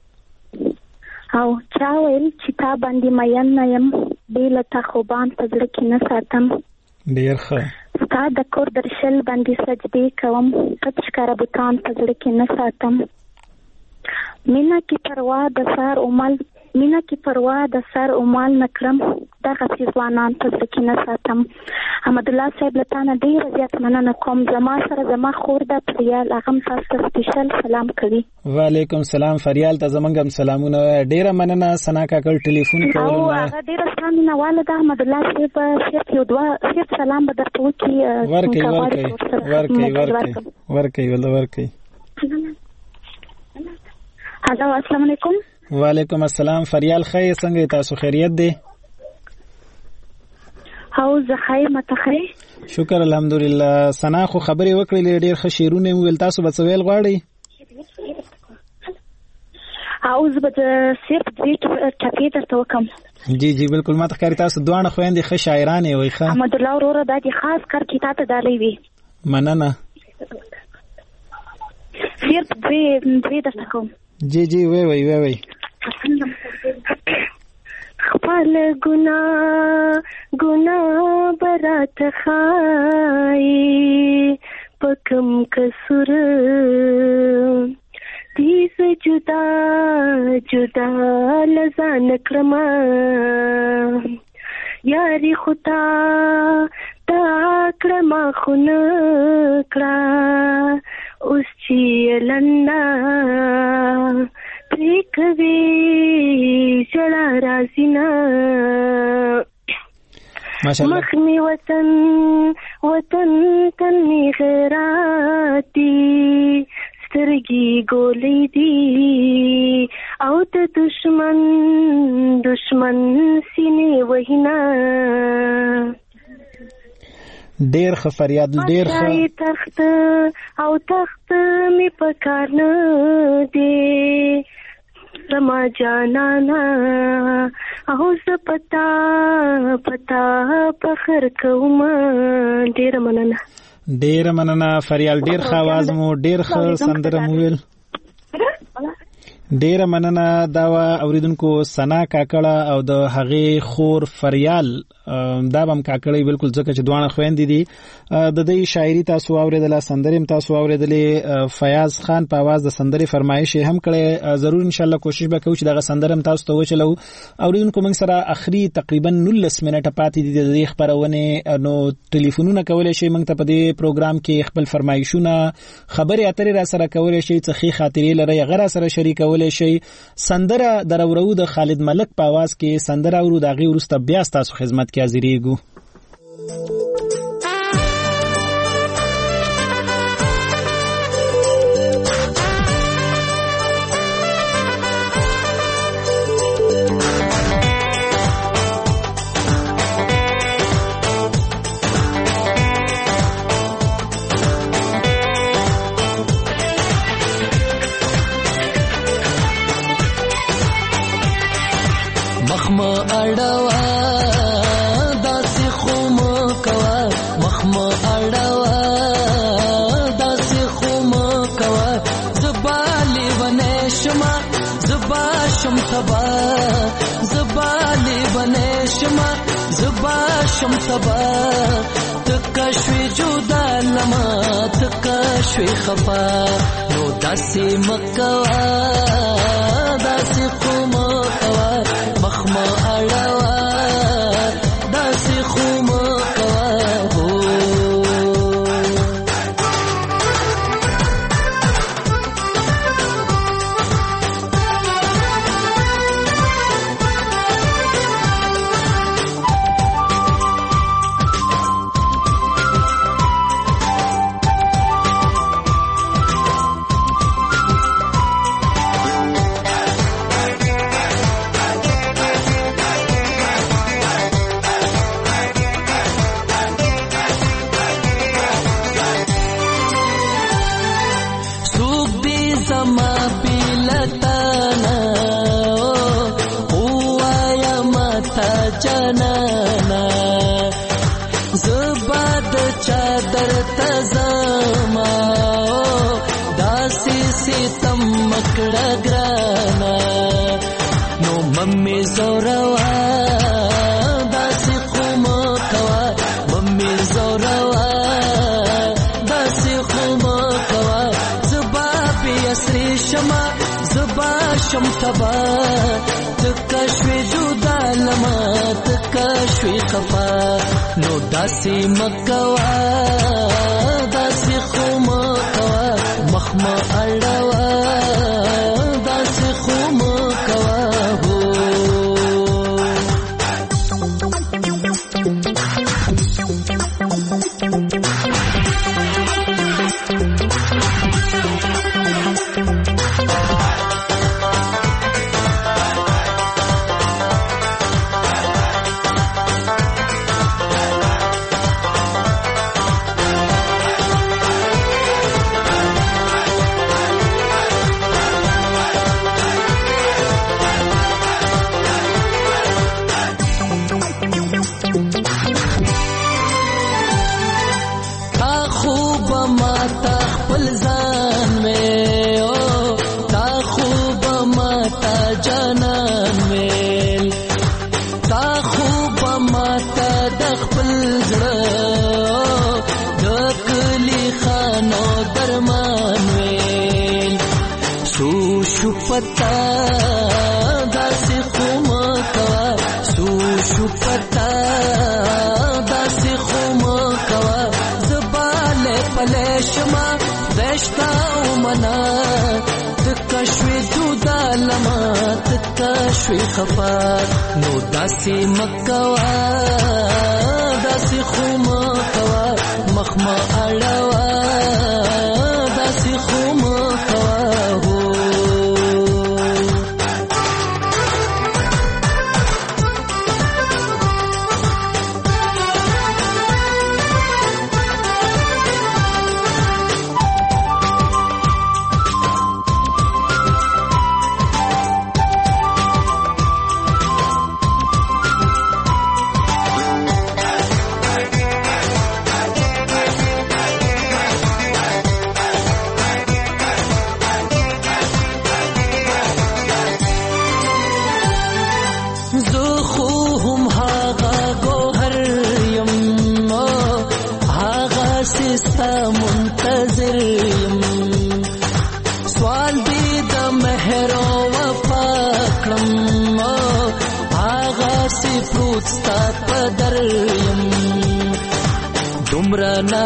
او چا ویل چې تا باندې مین نه یم بې له تا خوبان په زړه کې نه ساتم. ډېر ښه. ستا د کور درشل باندې سجدې کوم پټ ښکاره بوتان په زړه کې نه ساتم. مینا کې پروا د سر عمل مینا کې پروا د سر عمل نکړم دغه ځوانان په زړه کې نه ساتم. احمد الله صاحب له تانه ډېره زیات مننه کوم. زما سره زما خور د فریال هغه هم تاسو ته سپیشل سلام کوي. وعلیکم السلام. فریال ته زمونږ هم سلامونه. ډېره مننه سنا کاکړ ټلیفون کولو نه. هغه ډېره ستانه واله ده احمد الله صاحب صرف یو دوه صرف سلام به درته ورکوي. هلو السلام علیکم. وعلیکم السلام. فریال خیر څنګه تاسو خیریت دی؟ او زه خیر متخی. شکر الحمدلله. سنا خو خبرې وکړې ډېر ښه شعرونه ویل. تاسو به څه ویل غواړئ؟ او زه به صرف دوې ټپې درته وکړم. جی بالکل. ما ته ښکاري تاسو دواړه خویندې ښه شاعرانې وئ. ښه احمد الله وروره دا دې خاص کر کې تا ته ډالۍ وي. مننه. صرف دوې درته کوم. جی وی خپل ګناه برات خای پکم کسر دیز جدا لزان کرم یاری خدا تا کرم خون کرا اوس چې لندا پریکوي جړه رازینا مخمی وطن تنمی غیراتی سترګي ګولې دي او د دشمن سینې وهینا. ډېر ښه فریاد. ډېر ښه. تخت می پکار نه دی زما جانانا او زه پتا فخر کوم. ډېره مننه. فریال ډېر ښه आवाज مو ډېر ښه سندره مو ویل. ډیره مننه دا اوریدونکو سنا کاکړه او د هغې خور فریال دا بم کاکړې بالکل ځکه چې دوانه خويندې دي د دې شاعري تاسو اوریدله سندریم تاسو اوریدلې فیاض خان په आवाज د سندري فرمایش هم کړي ضرور ان شاء الله کوشش وکړو چې دا سندرم تاسو ته وچلو اوریدونکو موږ سره اخري تقریبا 19 منټه پاتې دي د دې خبرونه نو ټلیفونونه کولای شي موږ ته په دې پروګرام کې خپل فرمایشونه خبري اترې را سره کولای شي څخه خاطرې لري غره سره شریکول شي سندره درورو د خالد ملک په आवाज کې سندره ورو دغه ورسته بیا تاسو خدمت کې حاضرېږو. مخما اړوا داسې خوم کوا مخما اړوا داسې خوم کوا زبالي ونشما زبا شم تبا زبالي ونشما زبا شم تبا تکشوي جدا لما تکشوي خفا نو داسې مکوا داسې خوم کوا مخما اړوا داسې خوم کوا جانانا زباد چادر تزما داسي ستم مکړه ګرانا نو ممي زوروا داسي خوم کوا ممي زوروا داسي خوم کوا زبا بيسري شما زبا شم تبا تکشوي جدا لما تکشوي خفا نو داسي مکوا داسي خوم کوا مخما اړوا داسي خوم کوا پتا داسې خوم کوا سو پتا داسې خوم کوا زباله پلشما دشتا ومنا تکشوي جدا لما تکشوي خفا نو داسې مکوا داسې خوم کوا مخما اړوا داسې خوم کوا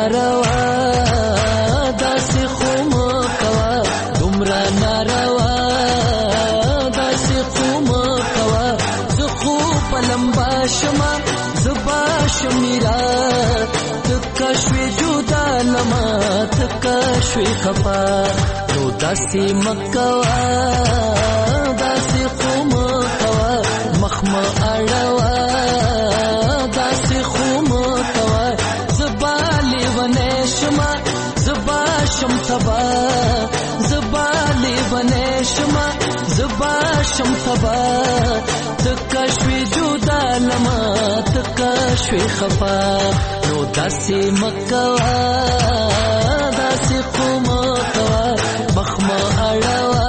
ناروا داسې خو مه کوه دومره ناروا داسې خو مه کوه زه خو په لمبا شمه زه به شمیرا تکه شوې جدا لمه تکه شوې خفا نو داسې مه کوه داسې خو مه کوه مخ مه اړوه داسې خو مه کوه زه به لیونی شمه زه به شم تبا زه به لیونی شمه زه به شم تبا تکه شوې جدا لمه تکه شوې خفا نو داسې مه کوه داسې خو مه کوه مخ مه اړوه.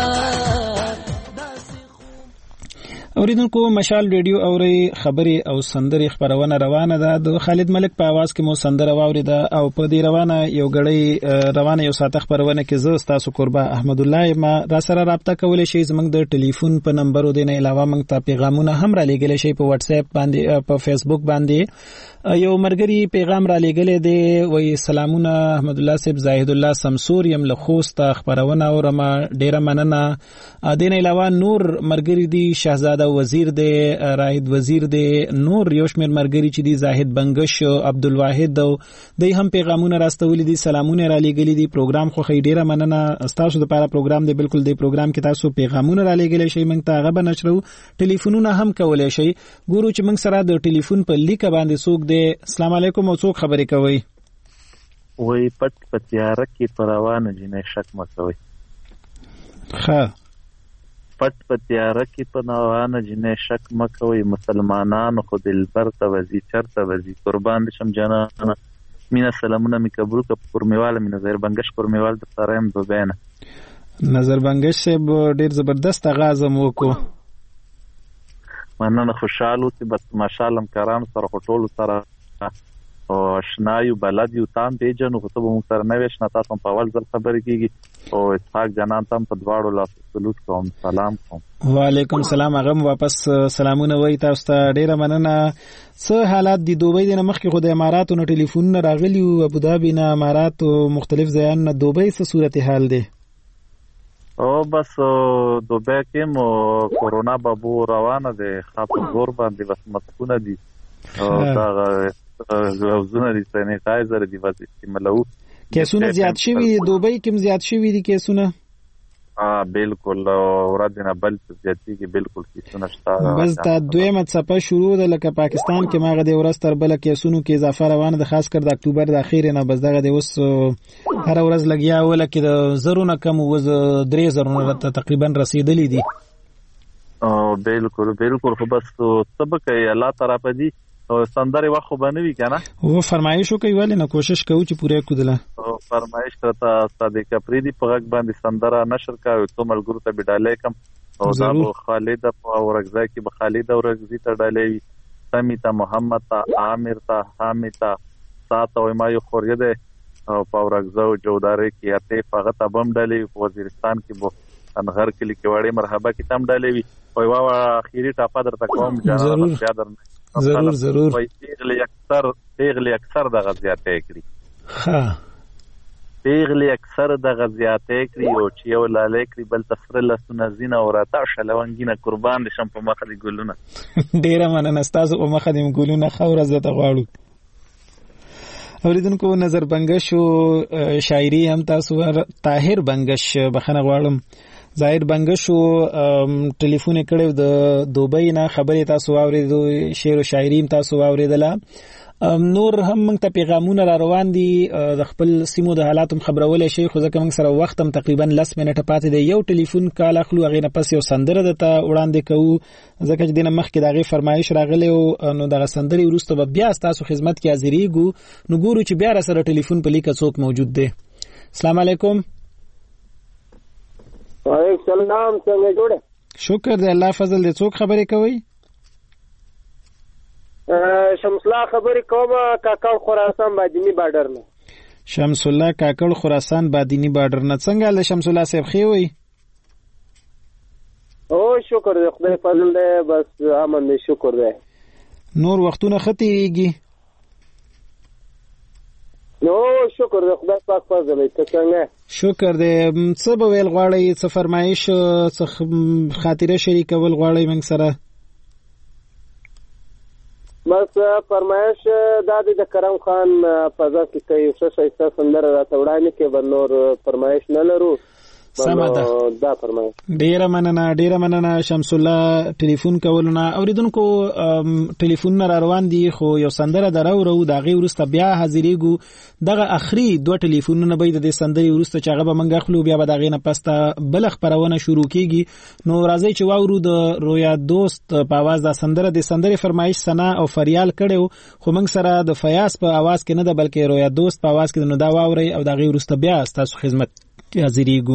اوریدونکو مشال ریډیو اوري خبري او سندري خبرونه روانه ده. د خالد ملک په आवाज کې مو سندره واوریده او په دې روانه یو ساته خبرونه کې زه تاسو قربا احمد الله ما را سره رابطه کولای شئ. زموږ د ټلیفون په نمبر د نه علاوه موږ ته پیغامونه هم را لېږل شي په واتس اپ باندې په فیسبوک باندې. یو مرګري پیغام را لېږل دی وای سلامونه احمد الله صاحب زاهد الله سمسور يم له خوست خبرونه اورم ډیره مننه. د نه علاوه نور مرګري دی شهزاده وزیر دی راهد وزیر دی نور یوشمیر مرګري چې دی زاهد بنگش عبدالواحد دی هم پیغامونه راستولې دي سلامونه را لېږلې دي. پروګرام خو خې ډیره مننه تاسو د لپاره پروګرام دی بالکل دی پروګرام کې تاسو پیغامونه را لېږل شي موږ ته غو نشرو ټلیفونونه هم کولای شي. ګورو چې موږ سره د ټلیفون په لیک باندې څوک دی. السلام علیکم او څوک خبرې کوي؟ وای پټ پتیاره کې پروانه جنې شک مکوي. ها پټ پتیاره کې پروانه جنې شک مکوي. مسلمانانو خو دلبر ته وزي چرته وزي قربان شم جنانه مینا سلامونه می قبول ک پرمیواله می نظر بنگش پرمیوال د سرایم دوبینه نظر بنگش صاحب ډیر زبردست آغاز مو کو مننه خوشاله چې بس ماشاءالله کرام سره ټول سره او شنایو بلدیو تام پیجنو خو ته مو سره نه وښنه تاسو په اول ځل خبرې کیږي او اسحاق جنان تام په دواړو لاس سلوټ کوم سلام کوم. وعلیکم السلام. هغه واپس سلامونه وای تاسو ته ډیره مننه. څه حالات دي دوبۍ د مخکې خو د اماراتو نو ټلیفون راغلی او ابوظبي نه امارات او مختلف ځایان نه دوبۍ څه صورتحال دی؟ او بس دوبۍ کې مو کورونا بابو روانه ده خاطر زور باندې بس مسکونه دي او دا غوښنه دي سانیټایزر دی واسي استعمالو کیسونه زیات شوی دوبۍ کې زیات شوی دي کیسونه بالکل ورځنه بل زیاتی کې بالکل کیسونه شته. بس دا دویمه صفه شروع ده لکه پاکستان کې ماغه د ورځ تر بل کیسونو کې اضافه روانه ده خاص کر د اکتوبر د اخیر نه بس دغه د اوس هر ورځ لګیا ولا کې د زرونه کم وز 3000 تقریبا رسیدلې دي. بالکل خو بس سبق الله تعالی په دې سندره واخو بنوي کنه و فرمایشو کوي ولې نه کوشش کوي چې پوره کودله فرمایش ترته صادق افریدي په غږ باندې سندره نشر کاوه ته ملګرو ته بډالې کم او دا خالد او رغزا کې به خالد او رغزي ته ډالې سمیتا محمد تا عامر تا حامد تا سات او ما یو خورجه او په رغزا او جوداري کې اته فقط بم ډالې وزیرستان کې بو انغر کلی کې وړي مرحبا کې تم ډالې وي او وا اخیری ټاپا درته کوم جواب یادر ضرور پیغلی اکثر د غزياته کړی ها پیغلی اکثر د غزياته کړی او چې یو لاله کړی بل تفر لسونه زینه او راته شلوانګینه قربان شم په مخ دی ګلونه ډیره مننه تاسو په مخ دی ګلونه خور زته غواړو. اوریدونکو نظر بنگش او شاعری هم تاسو طاهر بنگش بخنه غواړم ظاهر بنگش او ټلیفون کړو د دوبۍ نه خبرې تاسو اوریدو شعر او شاعری تاسو اوریدله نور هم موږ ته پیغامونه را روان دي د خپل سیمو د حالاتو خبرول شي خو ځکه موږ سره وخت هم تقریبا 10 منټه پاتې دی. یو ټلیفون کال اخلو هغه نه پس یو سندره دته وړاندې کوو ځکه چې دنه مخکې دغه فرمایش راغلی او نو دغه سندري وروسته بیا تاسو خدمت کې حاضرېګو نو ګورو چې بیا سره ټلیفون په لیکه څوک موجود دی. السلام علیکم. وعلیکم السلام. څنګه جوړه؟ شکر دی الله فضل دې څوک خبرې کوي؟ شمس الله خبرې کوم کاکړ خراسان بادینی بارډر نه. شمس الله کاکړ خراسان بادینی بارډر نه. څنګه له شمس الله صاحب خې وي؟ او شکر دی خدای فضل دی بس امن دی شکر دی. نور وختونه ختیږي نو شکر دې خدای پاک فضل ته څنګه شکر دې څه به ویل غواړئ څه فرمایش څه خاطره شریکول غواړئ موږ سره بس فرمایش دا د کرم خان فضا کې کوي څه شایسته سندره راته وړاندې کې بل نور فرمایش نه لرو دا فرمایش ډیره مننه شمس الله ټلیفون کولونه اوریدونکو ټلیفون را روان دي خو یو سندره درو دا غي ورسته بیا حاضرېګو دغه اخري دوه ټلیفونونه به د سندري ورسته چې هغه به منګه خلو بیا به دغه نه پسته بل خبرونه شروع کیږي نو راځي چې واورو د رویا دوست په आवाज د سندره فرمایش سنا او فریال کړو خو موږ سره د فیاض په आवाज کې نه ده بلکې رویا دوست په आवाज کې نو دا واوري او دغه ورسته بیا تاسو خدمت حاضرېګو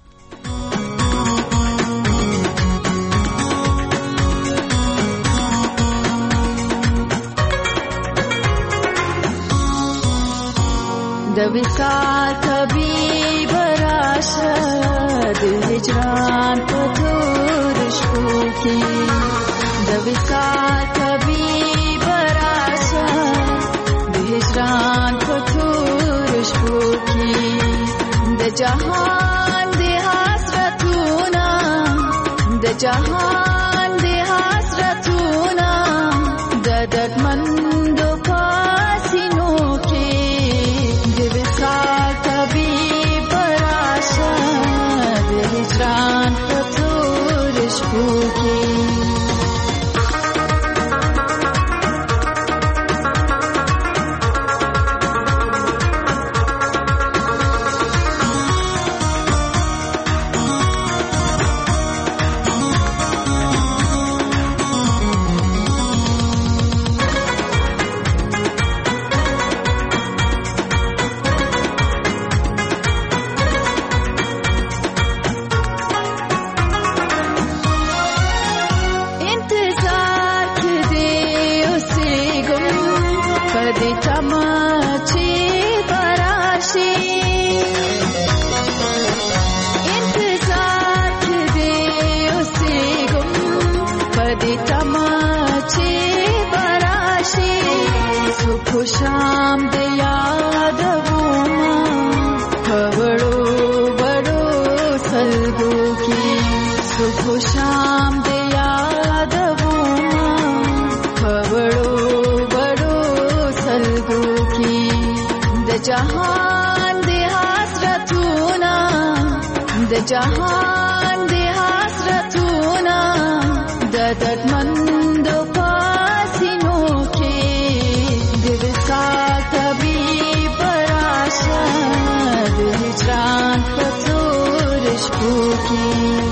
د وصال طبيب راشد هجران په تور شپو کې د وصال طبيب راشد هجران په تور شپو کې د جهان د حسرتونه د جهان د حسرتونه د دردمند پاسینو کې طبيب راشد هجران په تور شپو کې شام د یاد وما وړو وړو سلګو کې صبح شام د یاد وما وړو وړو سلګو کې د جهان د حسرتونه د جهان د حسرتونه د دردمند پاسینو کې طبيب راشد هجران په تور شپو کې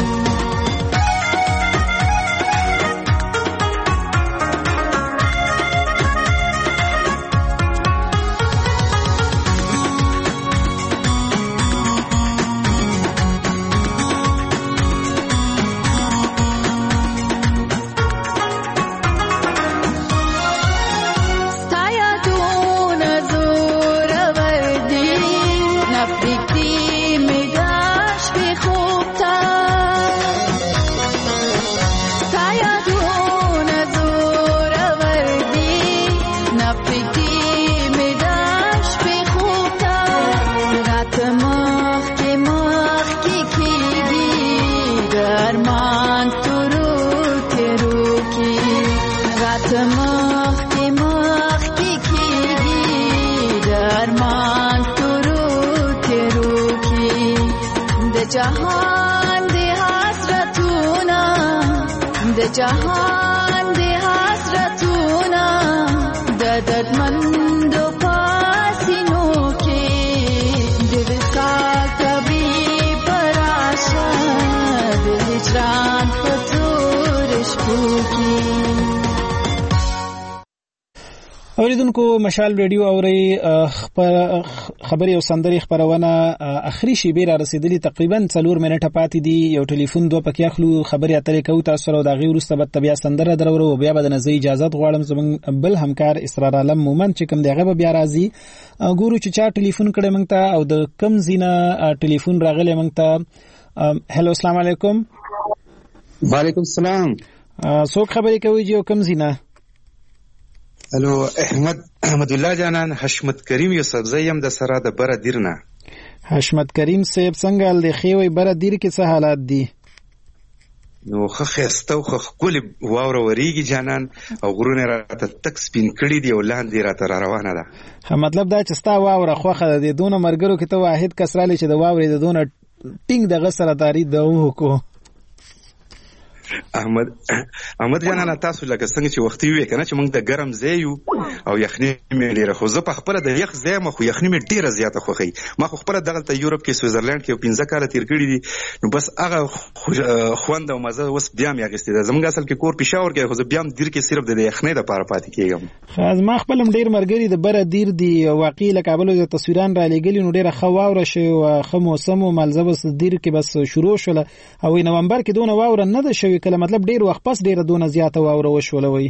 جهان د حسرتونه د جهان د حسرتونه د دردمند پاسینو کې د وصال طبيب راشد هجران په تور شپو کې اوریدونکو مشال ریډیو اوري خبري او سندري خبرونه اخري شی به را رسیدلی تقریبا 4 منټه پاتې دي یو ټلیفون دوه پکې اخلو خبري اترې کو تاسو سره دا غي ورسته به طبيعه سندره درو بیا به نه اجازه غواړم زمون بل همکار اسرار عالم مومن چې کوم دیغه بیا راځي ګورو چې چا ټلیفون کړي مونږ ته او د کم زینا ټلیفون راغلی مونږ ته هلو السلام علیکم وعلیکم السلام څوک خبري کوي جو کم زینا الو احمد الله جانان حشمت کریم یوسف زیم د سره د بره دیرنه. حشمت کریم صاحب څنګه د خیوي بره دیر کې څه حالات دي؟ نو خسته او خولي واوره وریږي جانان او غرونه راته تک سپین کړي دی او لاندې راته روانه ده. مطلب دا چې ستا واوره خوخه ده دونه مرګرو کې ته واحد کسراله چې د واورې د دونه ټینګ د غسر تاری د وکو. احمد جانان تاسو لکه څنګه چې وختي وې کنه چې موږ د ګرم ځای یو او یخني مې ډیره خو زه په خپل د یخ ځای ما خو یخني مې ډیره زیاته خوخی. ما خو خپل دغه یورپ کې سویزرلند کې 15 کال تیر کړی دي نو بس هغه خوند او مزه اوس بیا مې اغستې ده. زموږ اصل کې کور پېښور کې خو زه بیا هم دیر کې صرف د یخني د پاره پاتې کېږم. خاص ما خپل ډیر مرګري د بره دیر دی واقعي لکابل د تصویران را لګلی نو ډیره خو واوره شي او خو موسم او ملزبس دیر کې بس شروع شول او نومبر کې دونه واوره نه ده شوی کله مطلب ډیر وخت پس ډیره دونه زیاته واوره وشولوي.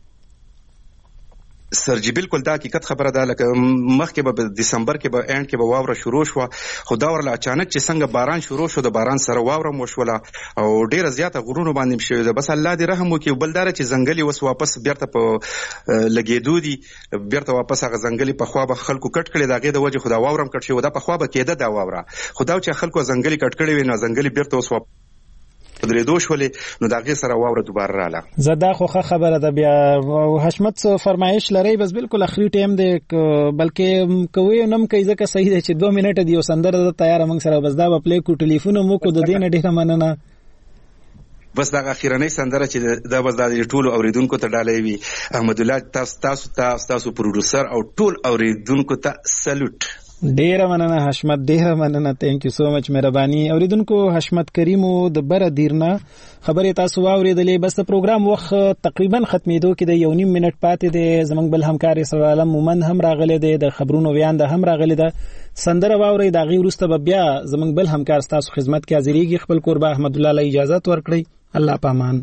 سرجی بالکل دا حقیقت خبره ده لکه مخکې به دسمبر کې به اند کې به واوره شروع شو خو دا ورله اچانک چې څنګه باران شروع شو د باران سره واوره مو شوله او ډیره زیاته غرونو باندې شوی ده. بس الله دې رحم وکړي. بل دا چې ځنګلي وس واپس بیرته په لګېدو دي بیرته واپس هغه ځنګلي په خوا به خلکو کټ کړي دا غي د وجه خدا واورم کټ شي دا په خوا به کېده دا واوره خدا چې خلکو ځنګلي کټ کړي وي نو ځنګلي بیرته اوس درې دوشولې نو دا غي سره واوره دوباره رااله. زدا خو خبره ده بیا حشمت فرمایش لري بس بالکل اخري ټیم دی بلکې کوي نم کوي ځکه صحیح دی چې 2 منټه دی سندره ده تیار موږ سره بس دا په پلی کو ټلیفون مو کو د دینه ډیره مننه. بس دا اخیرنۍ سندره چې دا بس د ټولو اوریدونکو ته ډالۍ وي. احمد الله تاسو پروډوسر او ټول اوریدونکو ته سلوټ. ډیره مننه حشمت ډیره مننه. ثانک یو سو مچ مهرباني. اوریدونکو حشمت کریمو د بره دیرنه خبرې تاسو واوریدلې. بس د پروګرام وخت تقریبا ختمېدو کې د 1.5 منټ پاتې دی. زمنګ بل همکار اسرائیل عالم مومن هم راغلی دی د خبرونو ویان د هم راغلی ده سندره واوري دا غي ورسته بیا زمنګ بل همکار تاسو خدمت کې حاضرېږي. خپل قربا احمد الله له اجازه ورکړي. الله پامان.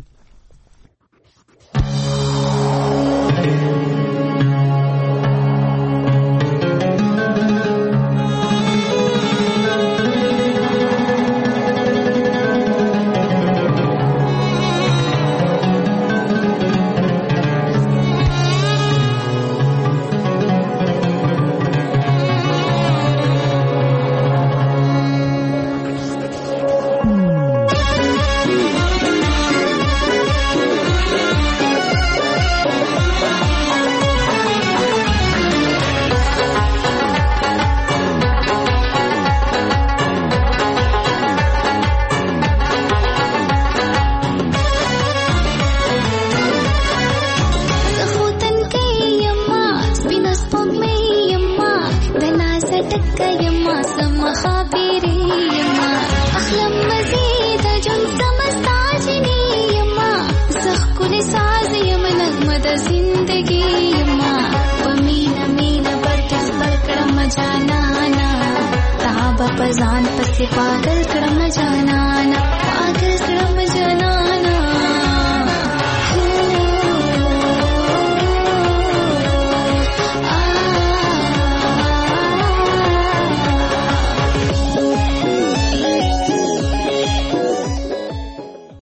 पजान पसे पागल कड़म न जाना